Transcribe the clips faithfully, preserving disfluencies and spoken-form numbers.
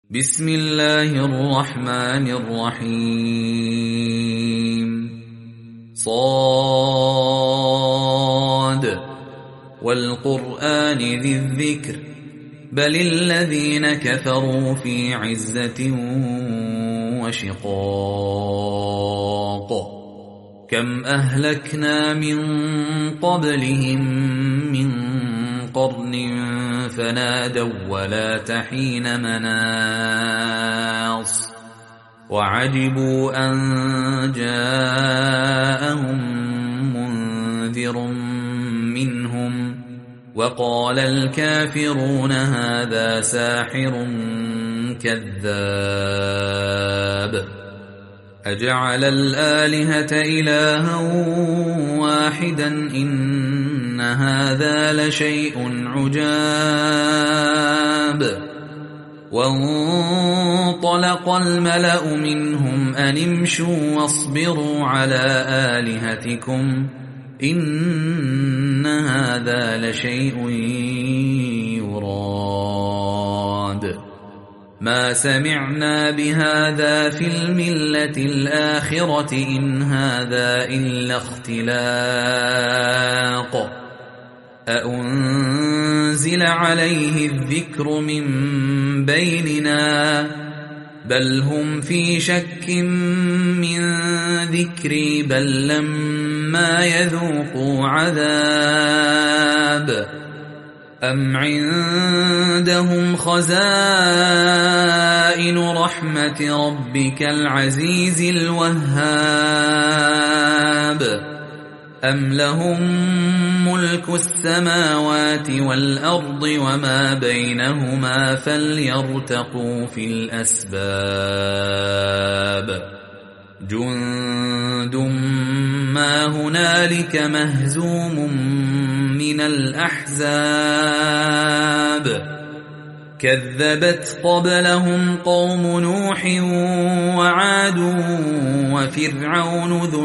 بسم الله الرحمن الرحيم صاد والقرآن ذي الذكر بل الذين كفروا في عزة وشقاق كم أهلكنا من قبلهم من قرن فنادوا ولا تحين مناص وعجبوا أن جاءهم منذر منهم وقال الكافرون هذا ساحر كذاب أجعل الآلهة إلها واحدا إن هذا لشيء عجاب وانطلق الملأ منهم أن امشوا واصبروا على آلهتكم إن هذا لشيء يراد ما سمعنا بهذا في الملة الآخرة إن هذا إلا اختلاق أأنزل عليه الذكر من بيننا بل هم في شك من ذكري بل لما يذوقوا عذاب أم عندهم خزائن رحمة ربك العزيز الوهاب أم لهم ملك السماوات والأرض وما بينهما فليرتقوا في الأسباب جند ما هنالك مهزوم من الأحزاب كذبت قبلهم قوم نوح وعاد وفرعون ذو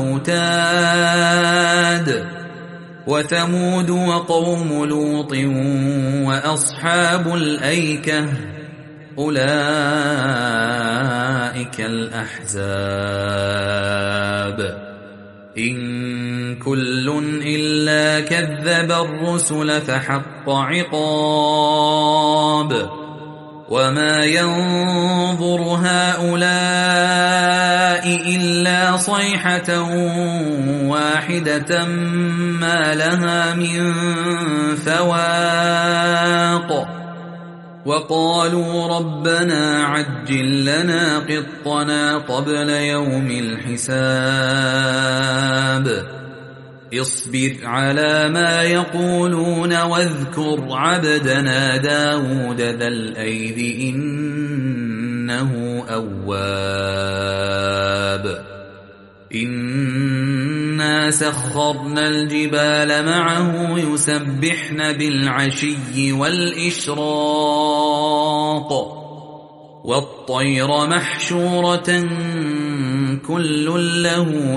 الأوتاد وثمود وقوم لوط وأصحاب الأيكة أولئك الأحزاب إن كل إلا كذب الرسل فحق عقاب وما ينظر هؤلاء إلا صيحة واحدة ما لها من فواق وقالوا ربنا عجل لنا قطنا قبل يوم الحساب اصبر على ما يقولون واذكر عبدنا داود ذا الأيد إنه أواب إنا سخرنا الجبال معه يسبحن بالعشي والإشراق والطير محشورة كل له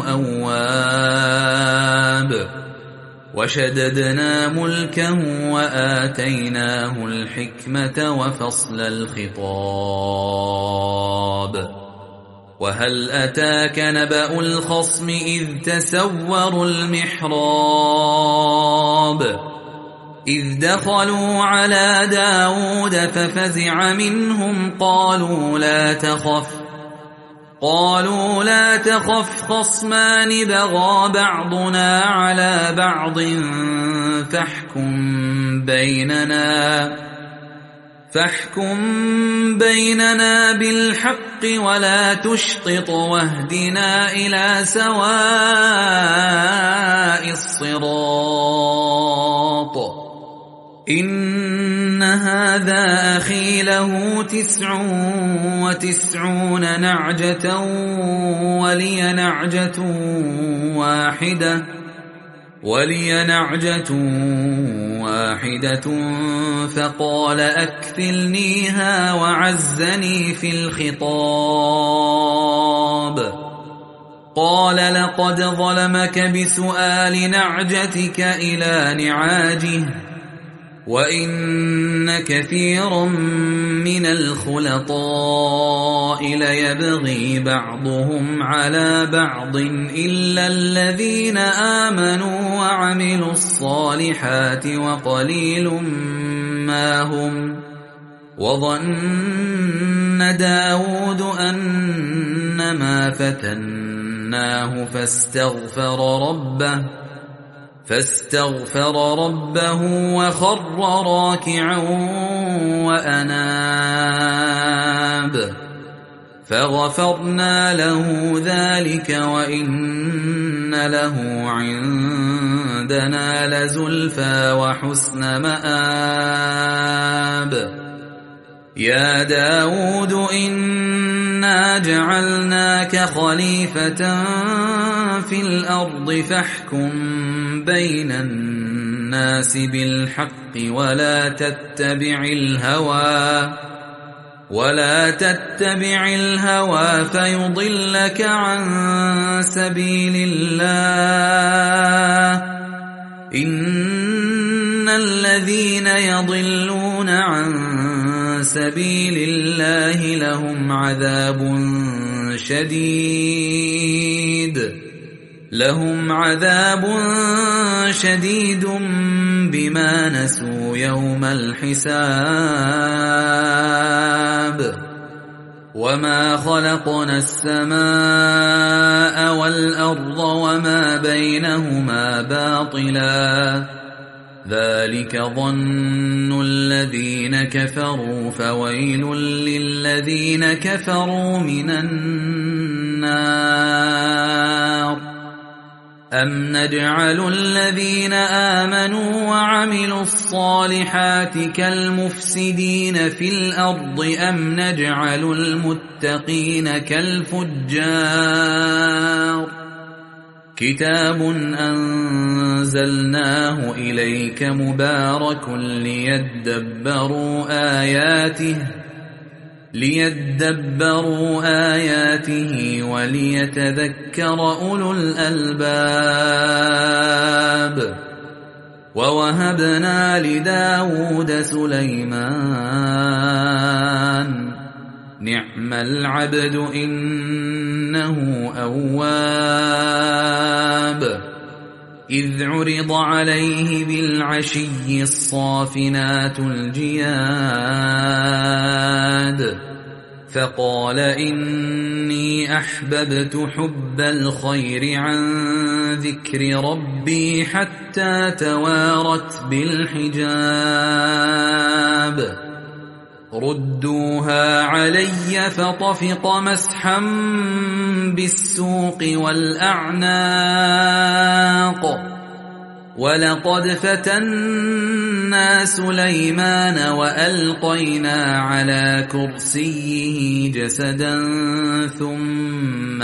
أواب وشددنا ملكه وآتيناه الحكمة وفصل الخطاب وهل أتاك نبأ الخصم إذ تسوروا المحراب إذ دخلوا على داود ففزع منهم قالوا لا تخف قالوا لا تخف خصمان بغى بعضنا على بعض فاحكم بيننا فاحكم بيننا بالحق ولا تشطط واهدنا إلى سواء الصراط إن هذا أخي له تسع وتسعون نعجة ولي نعجة واحدة ولي نعجة واحدة فقال أكفلنيها وعزني في الخطاب قال لقد ظلمك بسؤال نعجتك إلى نعاجه وإن كثيرا من الخلطاء ليبغي بعضهم على بعض إلا الذين آمنوا وعملوا الصالحات وقليل ما هم. وظن داود أنما فتناه فاستغفر ربه فاستغفر ربه وخر راكعا وأناب فغفرنا له ذلك وإن له عندنا لزلفى وحسن مآب. يا داود إنا جعلناك خليفة في الأرض فاحكم بين الناس بالحق ولا تتبع الهوى ولا تتبع الهوى فيضلك عن سبيل الله. إن الذين يضلون عن سبيل الله لهم عذاب شديد لهم عذاب شديد بما نسوا يوم الحساب. وما خلقنا السماء والأرض وما بينهما باطلا ذلك ظن الذين كفروا فويل للذين كفروا من النار. أم نجعل الذين آمنوا وعملوا الصالحات كالمفسدين في الأرض أم نجعل المتقين كالفجار. كتاب أنزلناه إليك مبارك ليدبروا آياته ليدبروا آياته وليتذكر أولو الألباب. ووهبنا لداود سليمان نعم العبد إنه أواب. إذ عرض عليه بالعشي الصافنات الجياد فقال إني أحببت حب الخير عن ذكر ربي حتى توارت بالحجاب. ردوها علي فطفق مسحا بالسوق والأعناق. ولقد فتنا سليمان وألقينا على كرسيه جسدا ثم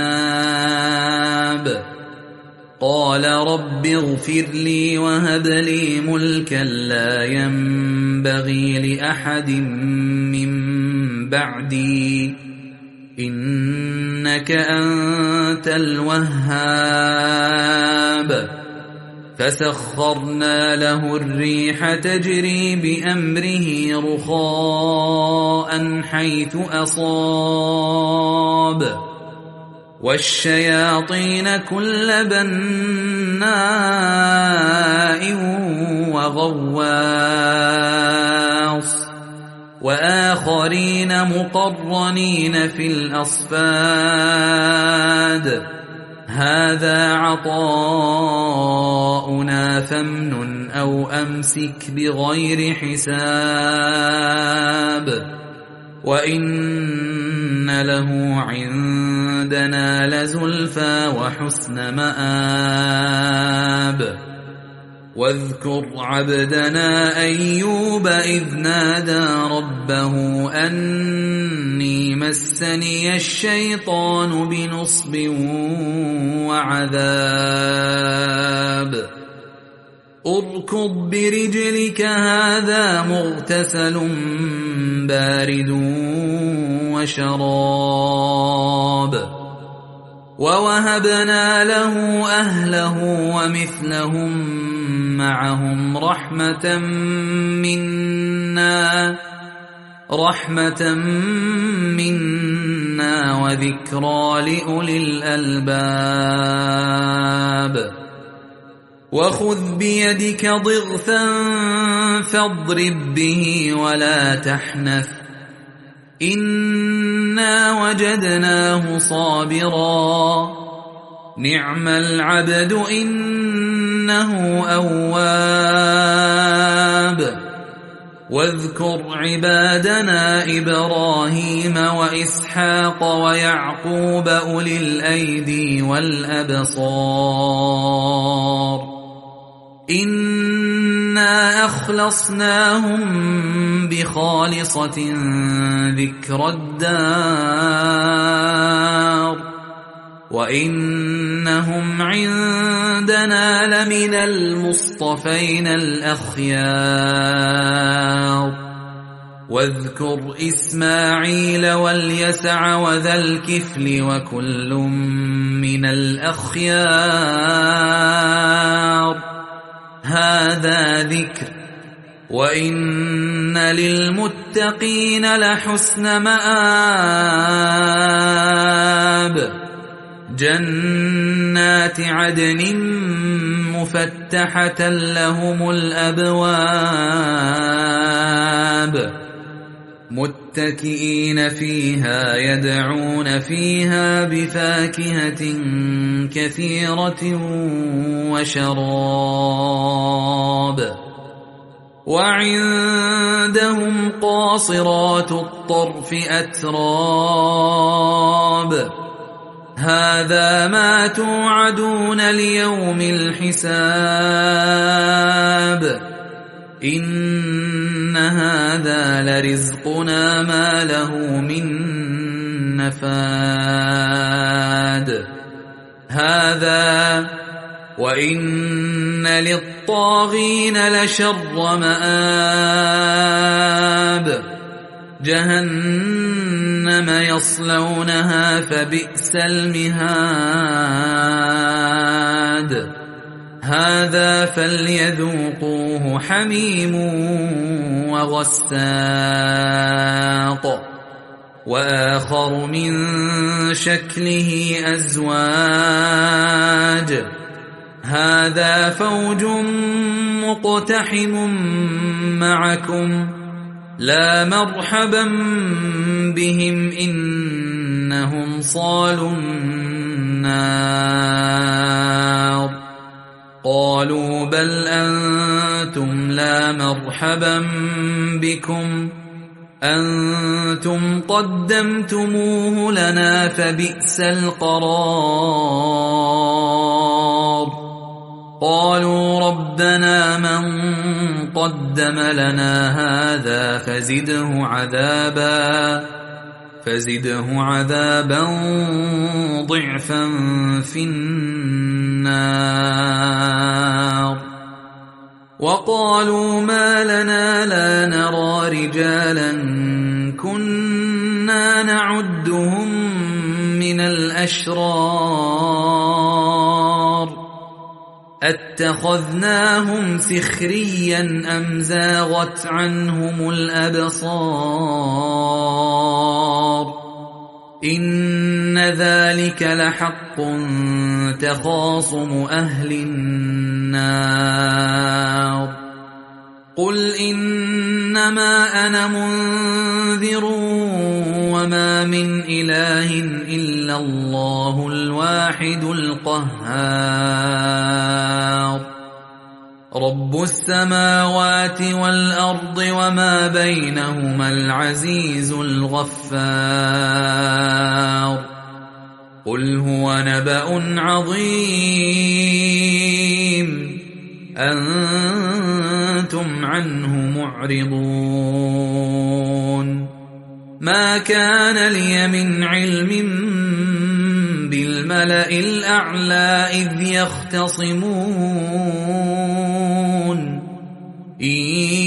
أناب قال رب اغفر لي وهب لي ملكا لا ينبغي لأحد من بعدي إنك أنت الوهاب. فسخرنا له الريح تجري بأمره رخاء حيث أصاب والشياطين كل بناء وغواص وآخرين مقرنين في الأصفاد. هذا عطاؤنا فامنن أو أمسك بغير حساب. وإن له عندنا لزلفى وحسن مآب. واذكر عبدنا أيوب إذ نادى ربه أني مسني الشيطان بنصب وعذاب. اركض برجلك هذا مغتسل بارد وشراب. ووهبنا له أهله ومثلهم معهم رحمة منا رحمة منا وذكرى لأولي الألباب وخذ بيدك ضغثا فاضرب به ولا تحنث إنا وجدناه صابرا نعم العبد إنه أواب واذكر عبادنا إبراهيم وإسحاق ويعقوب أولي الأيدي والأبصار إنا أخلصناهم بخالصة ذكر الدار وإنهم عندنا لمن المصطفين الأخيار واذكر إسماعيل واليسع وذا الكفل وكل من الأخيار هذا ذكر وإن للمتقين لحسن مآب جنات عدن مفتحة لهم الأبواب متكئين فيها يدعون فيها بفاكهة كثيرة وشراب وعندهم قاصرات الطرف أتراب هذا ما توعدون ليوم الحساب إن هذا لرزقنا ما له من نفاد هذا وإن للطاغين لشر مآب جهنم يصلونها فبئس المهاد هذا فليذوقوه حميم وغساق وآخر من شكله أزواج هذا فوج مقتحم معكم لا مرحبا بهم إنهم صالوا النار قالوا بل أنتم لا مرحبا بكم أنتم قدمتموه لنا فبئس القرار قالوا ربنا من قدم لنا هذا فزده عذابا فزده عذابا ضعفا في النار وقالوا ما لنا لا نرى رجالا كنا نعدهم من الأشرار أتخذناهم سخريا أم زاغت عنهم الأبصار إن ذلك لحق تخاصم أهل النار قل إنما أنا منذر وما من إله إلا الله الواحد القهار رب السماوات والأرض وما بينهما العزيز الغفار قل هو نبأ عظيم أنتم عنه معرضون ما كان لي من علم بالملأ الأعلى إذ يختصمون إن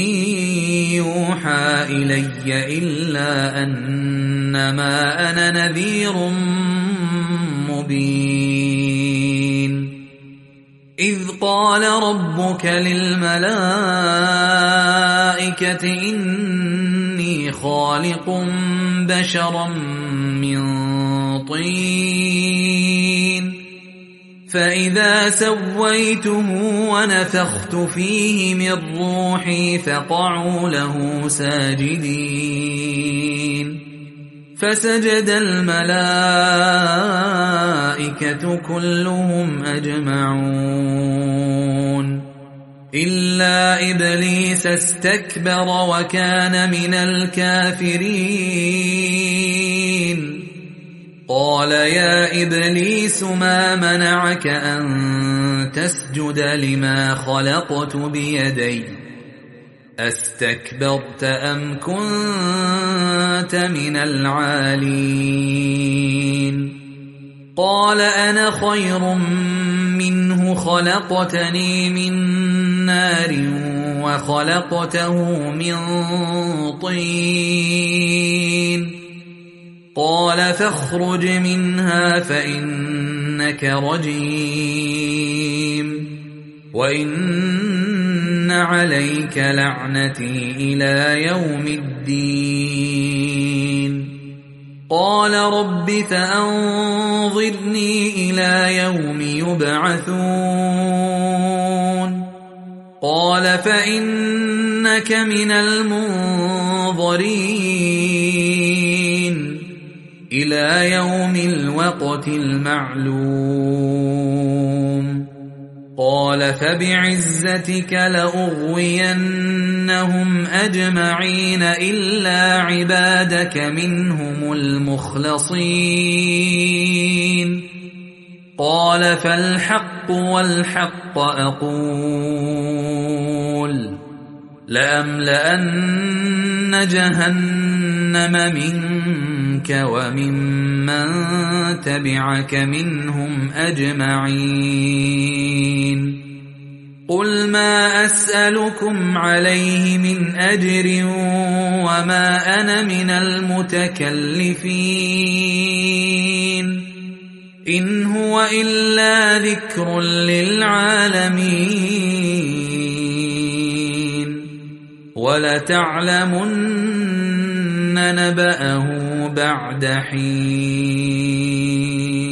يوحى إلي إلا أنما أنا نذير مبين إذ قال ربك للملائكة إني خالق بشرا من طين فإذا سويته ونفخت فيه من روحي فقعوا له ساجدين فسجد الملائكة كلهم أجمعون إلا إبليس استكبر وكان من الكافرين قال يا إبليس ما منعك أن تسجد لما خلقت بيدي أستكبرت أم كنت من العالين قال أنا خير منه خلقتني من نار وخلقته من طين قال فاخرج منها فإنك رجيم وإن عليك لعنتي إلى يوم الدين قال رب فأنظرني إلى يوم يبعثون قال فإنك من المنظرين إلى يوم الوقت المعلوم قال فبعزتك لأغوينهم أجمعين إلا عبادك منهم المخلصين قال فالحق والحق أقول لأملأن جهنم منك وممن تبعك منهم أجمعين قل ما أسألكم عليه من أجر وما أنا من المتكلفين إن هو إلا ذكر للعالمين ولتعلمن نبأه بعد حين